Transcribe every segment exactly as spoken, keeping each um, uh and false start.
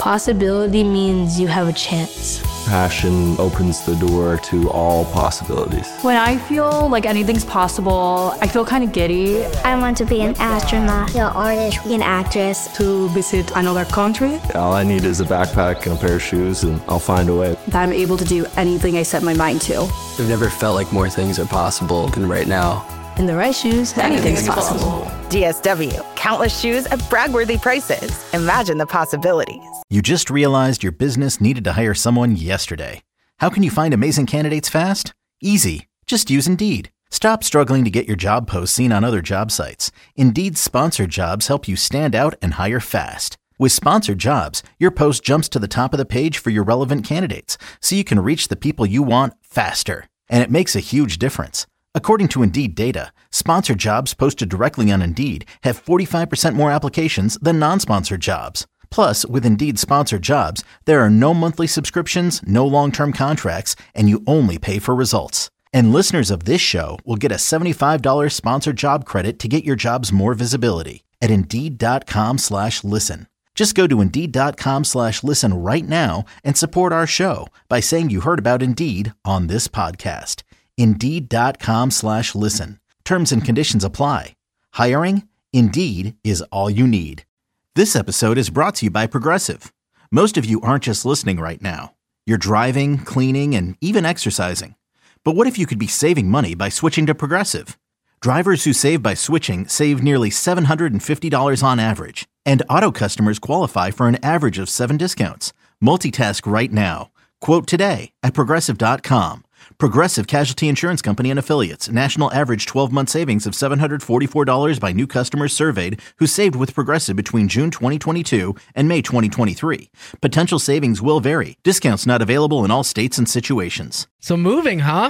Possibility means you have a chance. Passion opens the door to all possibilities. When I feel like anything's possible, I feel kind of giddy. I want to be an astronaut, an artist, an actress. To visit another country. All I need is a backpack and a pair of shoes, and I'll find a way. That I'm able to do anything I set my mind to. I've never felt like more things are possible than right now. In the right shoes, anything's, anything's possible. possible. D S W. Countless shoes at brag-worthy prices. Imagine the possibilities. You just realized your business needed to hire someone yesterday. How can you find amazing candidates fast? Easy. Just use Indeed. Stop struggling to get your job posts seen on other job sites. Indeed's sponsored jobs help you stand out and hire fast. With sponsored jobs, your post jumps to the top of the page for your relevant candidates, so you can reach the people you want faster. And it makes a huge difference. According to Indeed data, sponsored jobs posted directly on Indeed have forty-five percent more applications than non-sponsored jobs. Plus, with Indeed sponsored jobs, there are no monthly subscriptions, no long-term contracts, and you only pay for results. And listeners of this show will get a seventy-five dollars sponsored job credit to get your jobs more visibility at Indeed.com slash listen. Just go to Indeed.com slash listen right now and support our show by saying you heard about Indeed on this podcast. Indeed.com slash listen. Terms and conditions apply. Hiring? Indeed is all you need. This episode is brought to you by Progressive. Most of you aren't just listening right now. You're driving, cleaning, and even exercising. But what if you could be saving money by switching to Progressive? Drivers who save by switching save nearly seven hundred fifty dollars on average. And auto customers qualify for an average of seven discounts. Multitask right now. Quote today at Progressive dot com. Progressive Casualty Insurance Company and Affiliates. National average twelve-month savings of seven hundred forty-four dollars by new customers surveyed who saved with Progressive between June twenty twenty-two and May twenty twenty-three. Potential savings will vary. Discounts not available in all states and situations. So moving, huh?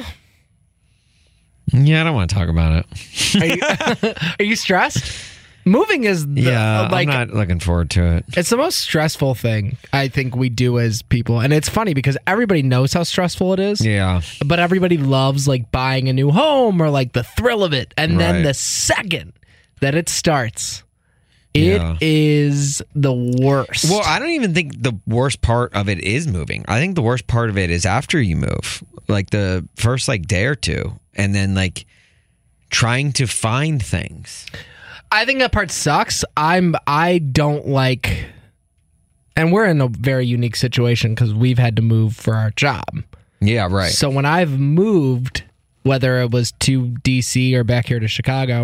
Yeah, I don't want to talk about it. Are you, are you stressed? Moving is the, yeah, like, I'm not looking forward to it. It's the most stressful thing I think we do as people. And it's funny because everybody knows how stressful it is. Yeah. But everybody loves like buying a new home or like the thrill of it. And then Right. the second that it starts, it Yeah. is the worst. Well, I don't even think the worst part of it is moving. I think the worst part of it is after you move, like the first like day or two, and then like trying to find things. I think that part sucks. I'm I don't like, and we're in a very unique situation because we've had to move for our job. Yeah, right. So when I've moved, whether it was to D C or back here to Chicago,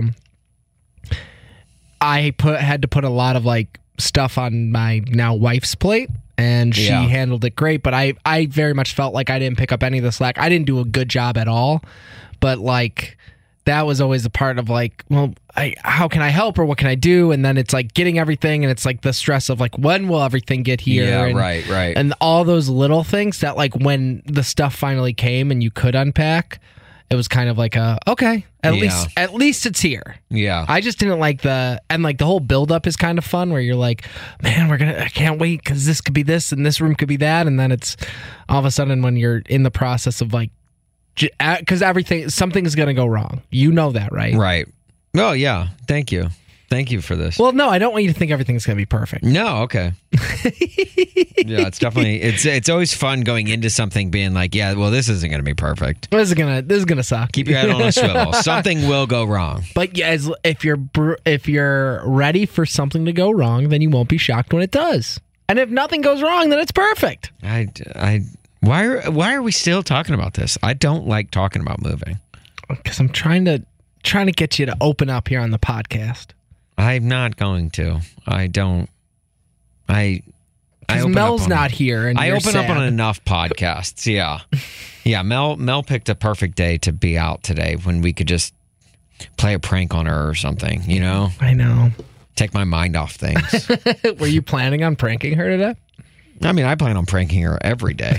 I put had to put a lot of like stuff on my now wife's plate, and she Yeah. handled it great. But I I very much felt like I didn't pick up any of the slack. I didn't do a good job at all. But like, that was always a part of like, well, I, how can I help or what can I do? And then it's like getting everything, and it's like the stress of like, when will everything get here? Yeah, and, right, right. And all those little things that like when the stuff finally came and you could unpack, it was kind of like a, okay, at Yeah. least at least it's here. Yeah. I just didn't like the, and like the whole buildup is kind of fun where you're like, man, we're going to, I can't wait because this could be this and this room could be that. And then it's all of a sudden when you're in the process of like, because everything, something's going to go wrong. You know that, right? Right. Oh, yeah. Thank you. Thank you for this. Well, no, I don't want you to think everything's going to be perfect. No, okay. Yeah, it's definitely, it's it's always fun going into something being like, yeah, well, this isn't going to be perfect. This is gonna this is gonna suck. Keep your head on a swivel. Something will go wrong. But yeah, as, if you're br- if you're ready for something to go wrong, then you won't be shocked when it does. And if nothing goes wrong, then it's perfect. I, I, why are why are we still talking about this? I don't like talking about moving. Because I'm trying to trying to get you to open up here on the podcast. I'm not going to. I don't. I. I Because open Mel's up on, not here, and I you're open sad. up on enough podcasts. Yeah, yeah. Mel Mel picked a perfect day to be out today when we could just play a prank on her or something. You know, I know. Take my mind off things. Were you planning on pranking her today? I mean, I plan on pranking her every day.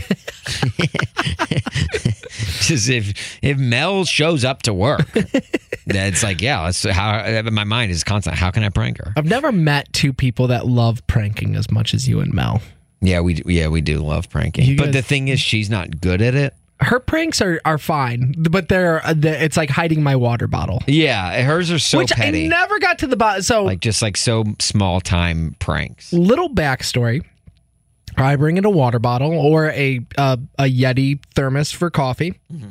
Just if if Mel shows up to work, that's like, yeah, that's how my mind is constant. How can I prank her? I've never met two people that love pranking as much as you and Mel. Yeah, we yeah we do love pranking, You but guys- the thing is, she's not good at it. Her pranks are, are fine, but they're it's like hiding my water bottle. Yeah, hers are so Which petty. I never got to the bottom. So Like just like so small time pranks. little backstory. I bring in a water bottle or a uh, a Yeti thermos for coffee. Mm-hmm.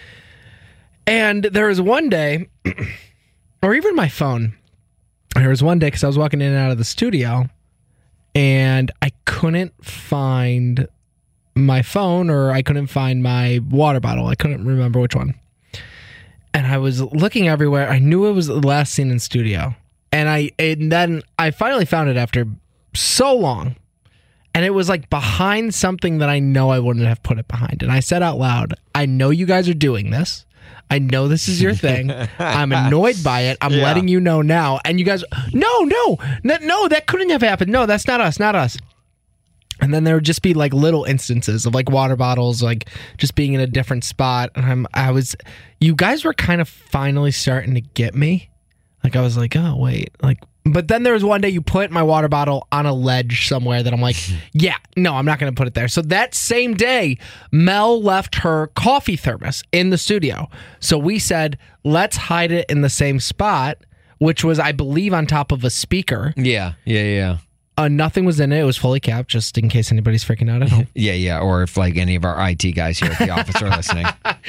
And there was one day, or even my phone, there was one day because I was walking in and out of the studio and I couldn't find my phone or I couldn't find my water bottle. I couldn't remember which one. And I was looking everywhere. I knew it was the last scene in studio. And I and then I finally found it after so long. And it was like behind something that I know I wouldn't have put it behind. And I said out loud, I know you guys are doing this. I know this is your thing. I'm annoyed by it. I'm yeah. letting you know now. And you guys, no, no, no, no, that couldn't have happened. No, that's not us, not us. And then there would just be like little instances of like water bottles, like just being in a different spot. And I'm, I was, you guys were kind of finally starting to get me. Like I was like, oh, wait, like, but then there was one day you put my water bottle on a ledge somewhere that I'm like, yeah, no, I'm not going to put it there. So that same day, Mel left her coffee thermos in the studio. So we said, let's hide it in the same spot, which was, I believe, on top of a speaker. Yeah, yeah, yeah. Uh, nothing was in it. It was fully capped, just in case anybody's freaking out at home. yeah, yeah. Or if like any of our I T guys here at the office are listening.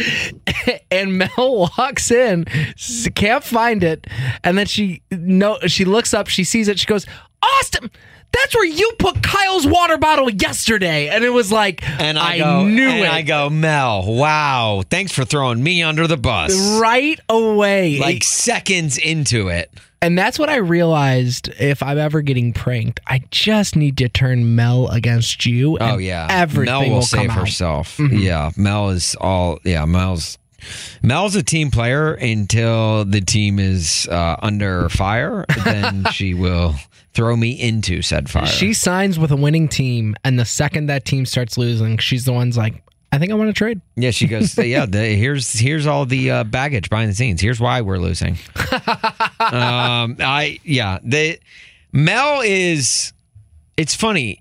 And Mel walks in, can't find it, and then she no, she looks up, she sees it, she goes, Austin, that's where you put Kyle's water bottle yesterday. And it was like, and I, I go, knew and it. I go, Mel, wow, thanks for throwing me under the bus. Right away. Like seconds into it. And that's what I realized, if I'm ever getting pranked, I just need to turn Mel against you. And oh, yeah. Everything Mel will, will save come herself. Mm-hmm. Yeah. Mel is all, yeah, Mel's. Mel's a team player until the team is uh, under fire. Then she will throw me into said fire. She signs with a winning team, and the second that team starts losing, she's the one's like, I think I want to trade. Yeah, she goes, yeah, the, here's here's all the uh, baggage behind the scenes. Here's why we're losing. um, I yeah, the Mel is. It's funny.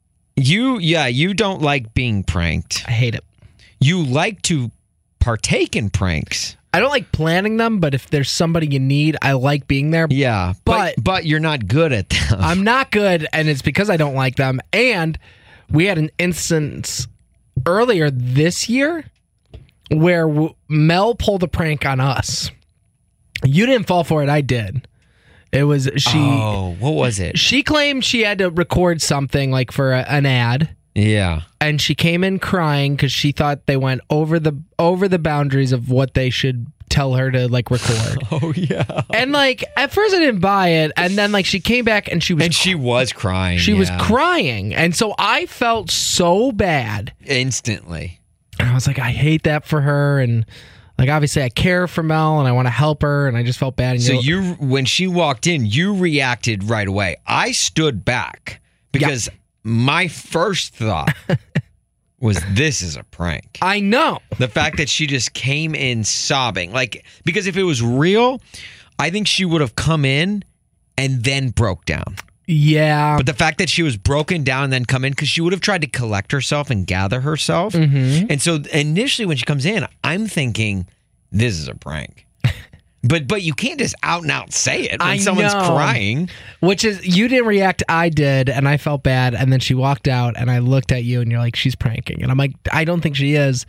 You yeah, you don't like being pranked. I hate it. You like to partake in pranks. I don't like planning them, but if there's somebody you need, I like being there. Yeah, but but, but you're not good at them. I'm not good, and it's because I don't like them. And we had an instance earlier this year where w- Mel pulled a prank on us. You didn't fall for it. I did. It was she. Oh, what was it? She claimed she had to record something like for a, an ad. Yeah. And she came in crying because she thought they went over the over the boundaries of what they should tell her to like record. Oh yeah. And like at first I didn't buy it, and then like she came back and she was and she was crying. She yeah. was crying, and so I felt so bad instantly. And I was like, I hate that for her, and like obviously I care for Mel and I want to help her, and I just felt bad. And so you, you, when she walked in, you reacted right away. I stood back because yeah. my first thought was this is a prank. I know. The fact that she just came in sobbing. Like, because if it was real, I think she would have come in and then broke down. Yeah. But the fact that she was broken down and then come in, because she would have tried to collect herself and gather herself. Mm-hmm. And so initially when she comes in, I'm thinking, this is a prank. But but you can't just out and out say it when I someone's know. crying. Which is, you didn't react, I did, and I felt bad. And then she walked out, and I looked at you, and you're like, she's pranking. And I'm like, I don't think she is.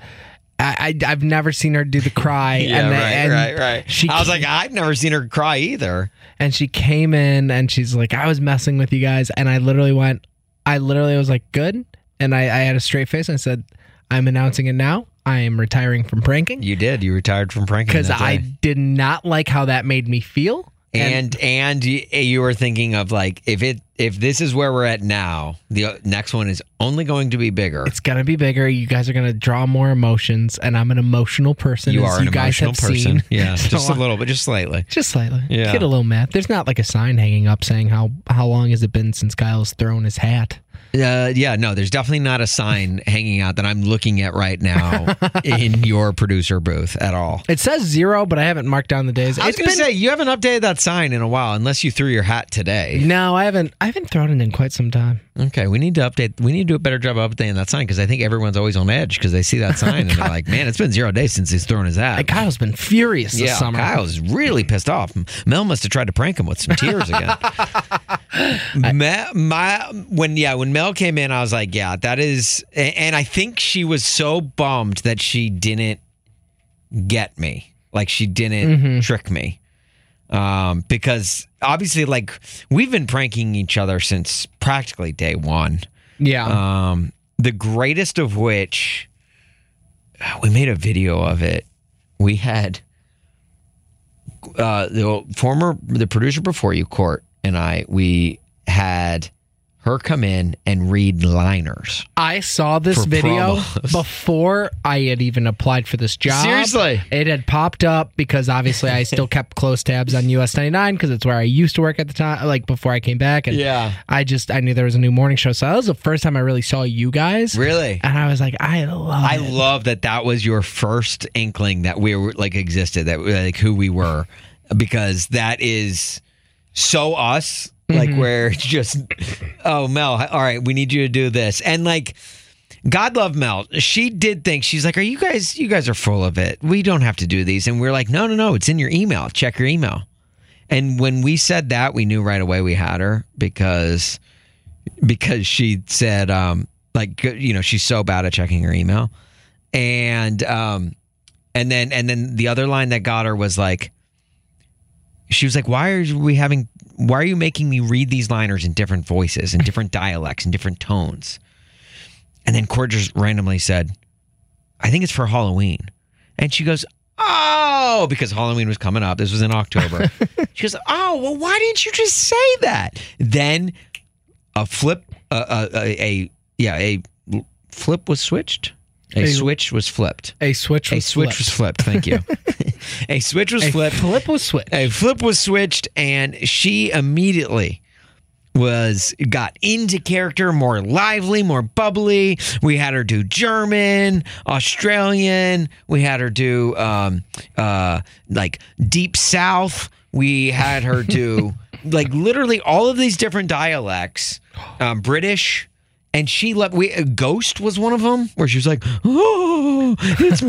I, I, I've never seen her do the cry. yeah, and the, right, and right, right. She I was came, like, I've never seen her cry either. And she came in, and she's like, I was messing with you guys. And I literally went, I literally was like, good. And I, I had a straight face, and I said, I'm announcing it now. I am retiring from pranking. You did. You retired from pranking. Because I did not like how that made me feel. And, and and you, you were thinking of like, if it if this is where we're at now, the next one is only going to be bigger. It's going to be bigger. You guys are going to draw more emotions, and I'm an emotional person. You as are an you guys emotional have person. Seen. Yeah, So just a little bit, just slightly. Just slightly. Yeah. Get a little mad. There's not like a sign hanging up saying how, how long has it been since Kyle's thrown his hat. Uh, yeah, no, there's definitely not a sign hanging out that I'm looking at right now in your producer booth at all. It says zero, but I haven't marked down the days. I was going to say, you haven't updated that sign in a while, unless you threw your hat today. No, I haven't. I haven't thrown it in quite some time. Okay, we need to update. We need to do a better job of updating that sign, because I think everyone's always on edge because they see that sign and they're like, man, it's been zero days since he's thrown his hat. And Kyle's been furious this yeah, summer. Kyle's really pissed off. Mel must have tried to prank him with some tears again. Ma, my, when yeah, when Mel Mel came in, I was like, yeah, that is, and I think she was so bummed that she didn't get me, like she didn't mm-hmm. trick me, um, because obviously, like we've been pranking each other since practically day one. Yeah. Um, the greatest of which, we made a video of it. We had uh, the former, the producer before you, Court, and I, we had her come in and read liners. I saw this video promos. before I had even applied for this job. Seriously? It had popped up because obviously I still kept close tabs on U S ninety-nine because it's where I used to work at the time, like before I came back. And yeah. I just, I knew there was a new morning show. So that was the first time I really saw you guys. Really? And I was like, I love I it. love that that was your first inkling that we were like existed, that like who we were, because that is so us. Like mm-hmm. where it's just, oh, Mel, all right, we need you to do this. And like, God love Mel. She did think, she's like, are you guys, you guys are full of it. We don't have to do these. And we're like, no, no, no, it's in your email. Check your email. And when we said that, we knew right away we had her because, because she said, um, like, you know, she's so bad at checking her email. And, um, and then, and then the other line that got her was like, she was like, why are we having, why are you making me read these liners in different voices and different dialects and different tones? And then Cord just randomly said, I think it's for Halloween. And she goes, oh, because Halloween was coming up. This was in October. She goes, oh, well, why didn't you just say that? Then a flip, uh, a, a, a, yeah, a flip was switched. A, a switch was flipped. A switch was A switch flipped. was flipped. Thank you. A switch was a flipped. flip was switched. A flip was switched, and she immediately was got into character, more lively, more bubbly. We had her do German, Australian. We had her do um, uh, like Deep South. We had her do like literally all of these different dialects, um, British. And she let we uh, Ghost was one of them where she was like, oh, it's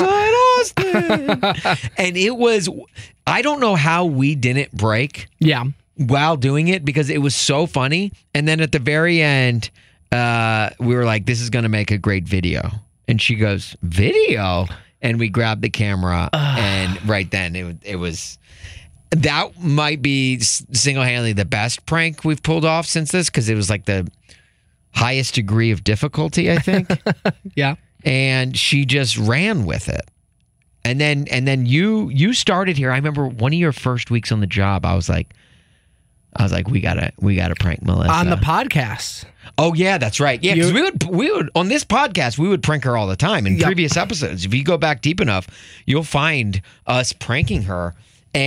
Moonshine Austin. And it was, I don't know how we didn't break. Yeah. While doing it, because it was so funny. And then at the very end, uh, we were like, this is going to make a great video. And she goes, video? And we grabbed the camera uh. and right then it, it was, that might be single-handedly the best prank we've pulled off since this, because it was like the highest degree of difficulty, I think. Yeah. And she just ran with it. And then and then you you started here. I remember one of your first weeks on the job, I was like, I was like, we gotta we gotta prank Melissa. On the podcast. Oh yeah, that's right. Yeah, because we would we would on this podcast we would prank her all the time in yep. previous episodes. If you go back deep enough, you'll find us pranking her.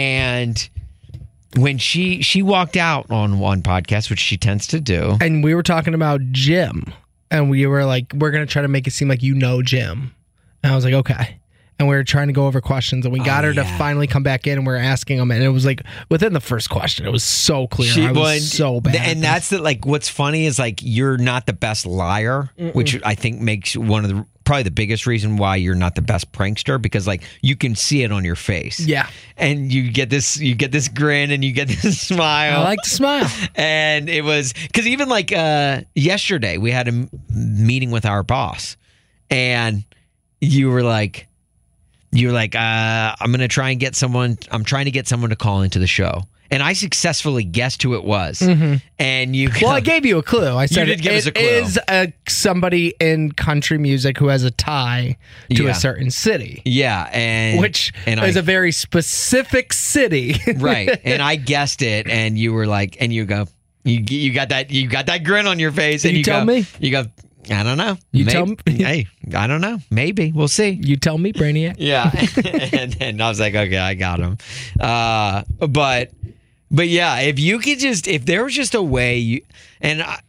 And when she she walked out on one podcast, which she tends to do, and we were talking about Jim, and we were like, we're gonna try to make it seem like you know Jim, and I was like, okay. And we were trying to go over questions, and we got oh, her yeah. to finally come back in, and we were asking them, and it was like within the first question, it was so clear. She, I was well, so bad. And that's the, like what's funny is like you're not the best liar, Mm-mm. which I think makes one of the probably the biggest reason why you're not the best prankster, because like you can see it on your face. Yeah. And you get this you get this grin and you get this smile. I like to smile. And it was because even like uh, yesterday we had a m- meeting with our boss, and you were like. You're like, uh, I'm going to try and get someone, I'm trying to get someone to call into the show. And I successfully guessed who it was. Mm-hmm. And you Well, I gave you a clue. I said you did it, give it us a clue. is a, somebody in country music who has a tie to yeah. a certain city. Yeah. and Which and is I, a very specific city. Right. And I guessed it, and you were like, and you go, you you got that you got that grin on your face. And you, you tell go, me? You go, I don't know. You Maybe, tell me? Hey, I don't know. Maybe. We'll see. You tell me, Brainiac. Yeah. and then I was like, okay, I got him. Uh, but, but yeah, if you could just, if there was just a way, you, and I,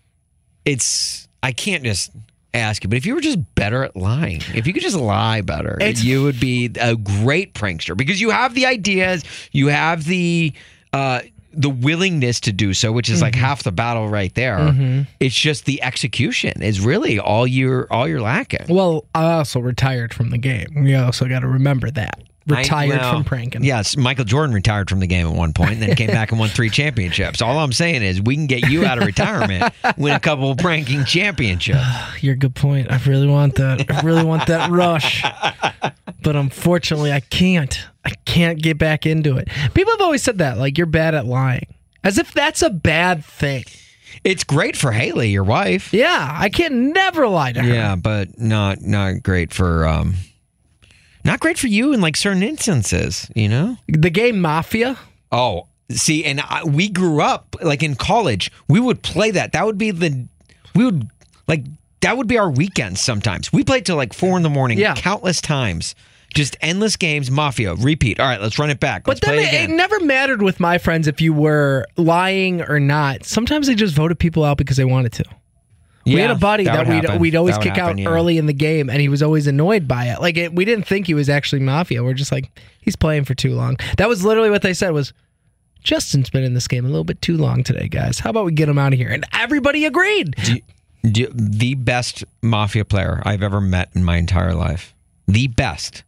it's, I can't just ask you, but if you were just better at lying, if you could just lie better, it's, you would be a great prankster, because you have the ideas, you have the, uh, the willingness to do so, which is mm-hmm. like half the battle right there. Mm-hmm. It's just the execution is really all you're all you're lacking. Well, I also retired from the game. We also got to remember that. retired I, well, from pranking. Yes, Michael Jordan retired from the game at one point and then came back and won three championships. All I'm saying is we can get you out of retirement, win a couple of pranking championships. You're a good point. I really want that. I really want that rush. But unfortunately, I can't. I can't get back into it. People have always said that, like, you're bad at lying. As if that's a bad thing. It's great for Haley, your wife. Yeah, I can never lie to her. Yeah, but not not great for um, not great for you in like certain instances. You know, the game Mafia. Oh, see, and I, we grew up like in college. We would play that. That would be the we would like that would be our weekends. Sometimes we played till like four in the morning. Yeah. Countless times. Just endless games, Mafia, repeat. All right, let's run it back. Let's but then play it, it, again. it never mattered with my friends if you were lying or not. Sometimes they just voted people out because they wanted to. Yeah, we had a buddy that that, would we'd, happen. we'd always That would kick happen, out yeah. early in the game, and he was always annoyed by it. Like it, we didn't think he was actually Mafia. We're just like, he's playing for too long. That was literally what they said was, Justin's been in this game a little bit too long today, guys. How about we get him out of here? And everybody agreed. Do you, do you- the best Mafia player I've ever met in my entire life. The best.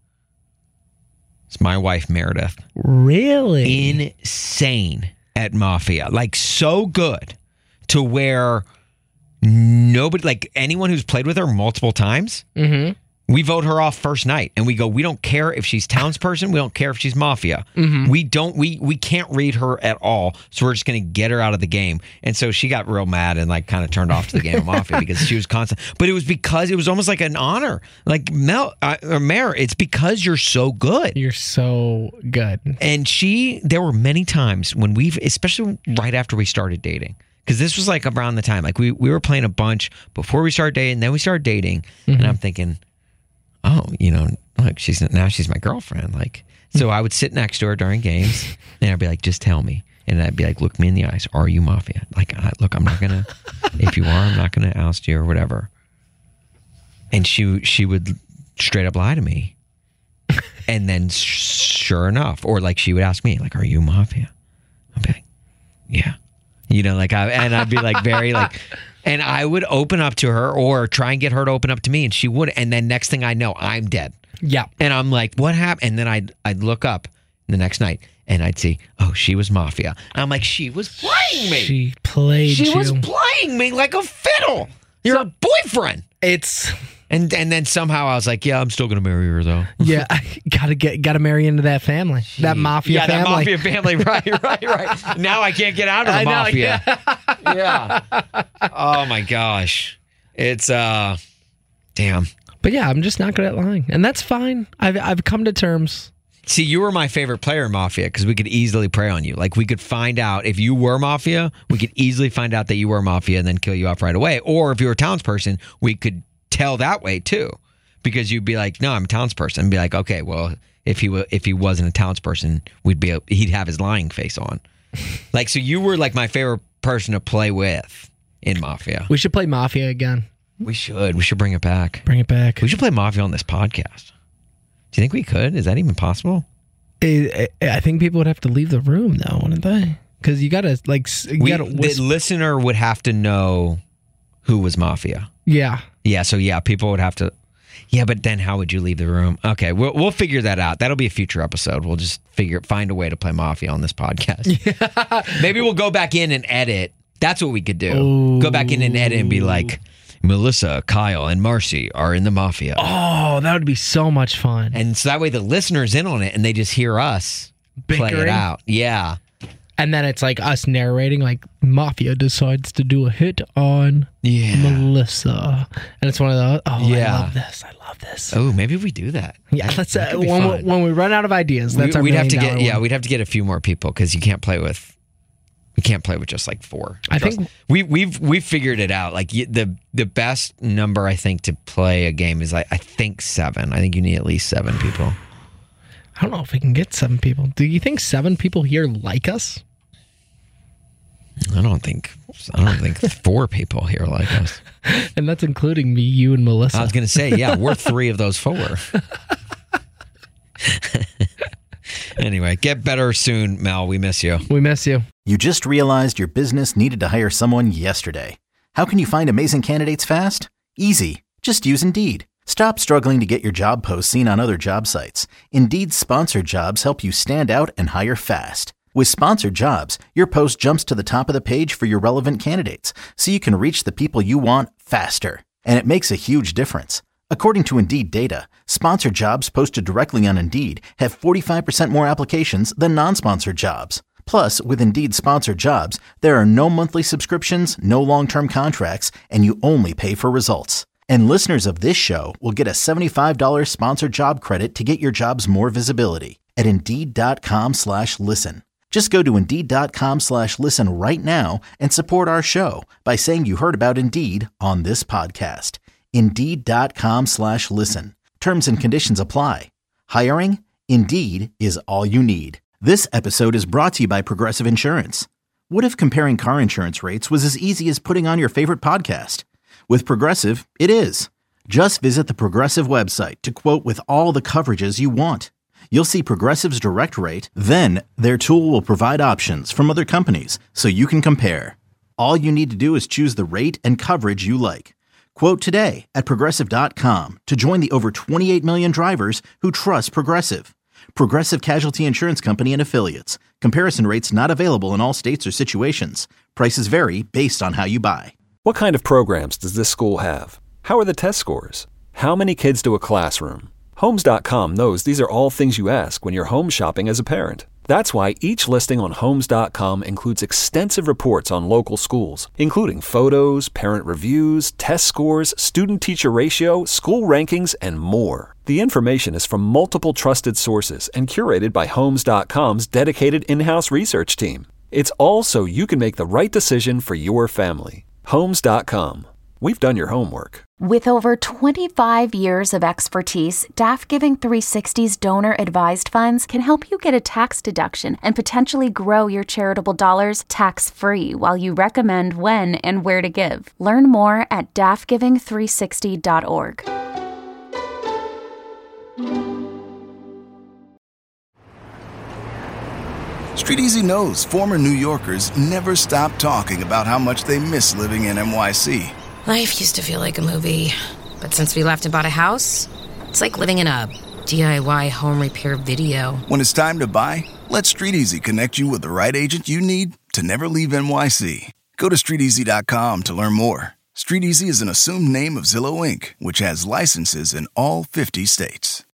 It's my wife, Meredith. Really? Insane at Mafia. Like, so good to where nobody, like anyone who's played with her multiple times, Mm-hmm. we vote her off first night. And we go, we don't care if she's townsperson. We don't care if she's Mafia. Mm-hmm. We don't, we we can't read her at all. So we're just going to get her out of the game. And so she got real mad and like kind of turned off to the game of Mafia because she was constant. But it was because it was almost like an honor. Like Mel, uh, or Mare, it's because you're so good. You're so good. And she, there were many times when we've, especially right after we started dating, because this was like around the time, like we, we were playing a bunch before we started dating, then we started dating. Mm-hmm. And I'm thinking, oh, you know, look, she's now she's my girlfriend. Like, so I would sit next to her during games and I'd be like, just tell me. And I'd be like, look me in the eyes. Are you Mafia? Like, I, look, I'm not going to, if you are, I'm not going to oust you or whatever. And she, she would straight up lie to me. And then sh- sure enough, or like she would ask me, like, are you Mafia? I'd be like, yeah. You know, like, I, and I'd be like, very like, and I would open up to her or try and get her to open up to me, and she would. And then next thing I know, I'm dead. Yeah. And I'm like, what happened? And then I'd, I'd look up the next night and I'd see, oh, she was Mafia. And I'm like, she was playing me. She played She you. was playing me like a fiddle. You're a boyfriend. It's... And and then somehow I was like, yeah, I'm still going to marry her, though. Yeah, I gotta get, gotta marry into that family, that Mafia yeah, family. that Mafia family, right, right, right. Now I can't get out of the I know, Mafia. Yeah. yeah. Oh, my gosh. It's, uh, damn. But yeah, I'm just not good at lying, and that's fine. I've I've come to terms. See, you were my favorite player in Mafia because we could easily prey on you. Like, we could find out if you were Mafia, we could easily find out that you were Mafia and then kill you off right away. Or if you were a townsperson, we could tell that way too, because you'd be like, no, I'm a townsperson, and be like, okay, well, if he w- if he wasn't a townsperson, we'd be a- he'd have his lying face on. Like, so you were like my favorite person to play with in Mafia. We should play Mafia again. We should. We should bring it back. Bring it back. We should play Mafia on this podcast. Do you think we could? Is that even possible? I, I I think people would have to leave the room though, wouldn't they? Because you gotta like s- you We, gotta the whisper. listener would have to know who was Mafia. Yeah. Yeah, so yeah, people would have to. Yeah, but then how would you leave the room? Okay, we'll we'll figure that out. That'll be a future episode. We'll just figure find a way to play Mafia on this podcast. Yeah. Maybe we'll go back in and edit. That's what we could do. Ooh. Go back in and edit and be like, Melissa, Kyle, and Marcy are in the Mafia. Oh, that would be so much fun. And so that way the listener's in on it and they just hear us play it Bickering. out. Yeah. And then it's like us narrating, like Mafia decides to do a hit on Yeah. Melissa, and it's one of those. Oh, Yeah. I love this. I love this. Oh, maybe we do that. Yeah, let's. Uh, could be when, we, fun. when we run out of ideas, that's We, our we'd have to million get dollar yeah, one. we'd have to get a few more people because you can't play with you can't play with just like four. I Trust- think- we we've we've figured it out. Like y- the the best number I think to play a game is like I think seven. I think you need at least seven people. I don't know if we can get seven people. Do you think seven people here like us? I don't think I don't think four people here like us. And that's including me, you, and Melissa. I was gonna say yeah, we're three of those four. Anyway, get better soon, Mel. We miss you. We miss you. You just realized your business needed to hire someone yesterday. How can you find amazing candidates fast? Easy. Just use Indeed. Stop struggling to get your job post seen on other job sites. Indeed's sponsored jobs help you stand out and hire fast. With sponsored jobs, your post jumps to the top of the page for your relevant candidates, so you can reach the people you want faster. And it makes a huge difference. According to Indeed data, sponsored jobs posted directly on Indeed have forty-five percent more applications than non-sponsored jobs. Plus, with Indeed sponsored jobs, there are no monthly subscriptions, no long-term contracts, and you only pay for results. And listeners of this show will get a seventy-five dollars sponsored job credit to get your jobs more visibility at Indeed.com slash listen. Just go to Indeed.com slash listen right now and support our show by saying you heard about Indeed on this podcast. Indeed.com slash listen. Terms and conditions apply. Hiring? Indeed is all you need. This episode is brought to you by Progressive Insurance. What if comparing car insurance rates was as easy as putting on your favorite podcast? With Progressive, it is. Just visit the Progressive website to quote with all the coverages you want. You'll see Progressive's direct rate, then their tool will provide options from other companies so you can compare. All you need to do is choose the rate and coverage you like. Quote today at Progressive dot com to join the over twenty-eight million drivers who trust Progressive. Progressive Casualty Insurance Company and Affiliates. Comparison rates not available in all states or situations. Prices vary based on how you buy. What kind of programs does this school have? How are the test scores? How many kids do a classroom? Homes dot com knows these are all things you ask when you're home shopping as a parent. That's why each listing on Homes dot com includes extensive reports on local schools, including photos, parent reviews, test scores, student-teacher ratio, school rankings, and more. The information is from multiple trusted sources and curated by Homes dot com's dedicated in-house research team. It's all so you can make the right decision for your family. Homes dot com. We've done your homework. With over twenty-five years of expertise, Daft Giving three sixty's donor-advised funds can help you get a tax deduction and potentially grow your charitable dollars tax-free while you recommend when and where to give. Learn more at daft giving three sixty dot org. StreetEasy knows former New Yorkers never stop talking about how much they miss living in N Y C. Life used to feel like a movie, but since we left and bought a house, it's like living in a D I Y home repair video. When it's time to buy, let StreetEasy connect you with the right agent you need to never leave N Y C. Go to street easy dot com to learn more. StreetEasy is an assumed name of Zillow Incorporated, which has licenses in all fifty states.